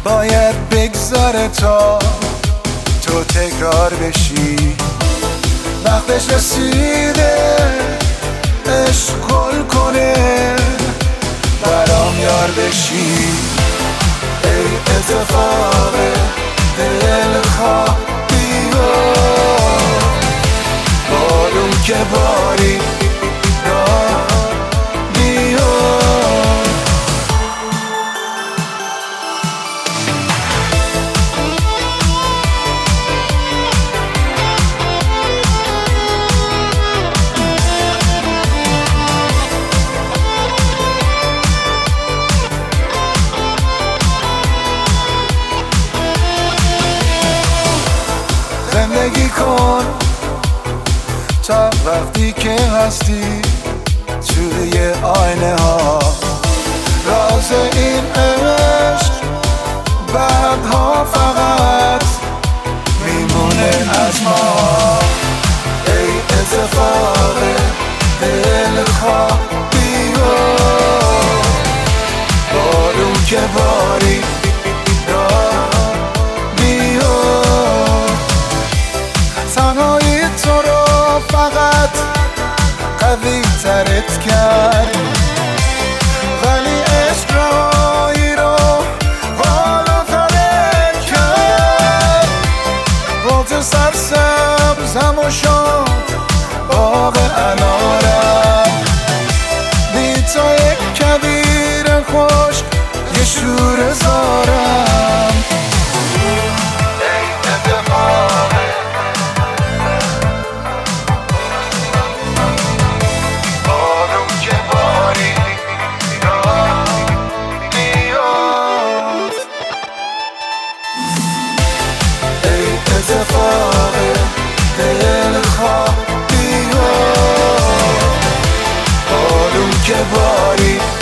باید بگذاره تا تو تکرار بشی. وقتش رسیده عشق گل کنه، برام یار بشی. ای اتفاق دلخواه بیا، بارون که باری زندگی کن تا وقتی که هستی توی آینه ها. راز این عشق بعدها فقط میمونه از ما. ای اتفاق دلخواه بیا، بارون که باری تنهایی تو رو فقط قوی ترت کرد، ولی عشق رایی رو بالا ترت کرد. با تو سرسبزم و شد باغ انارم، بی تو یک کویر خشک یه شوره زارم. اتفاق دلخواه بیا، بارون که باری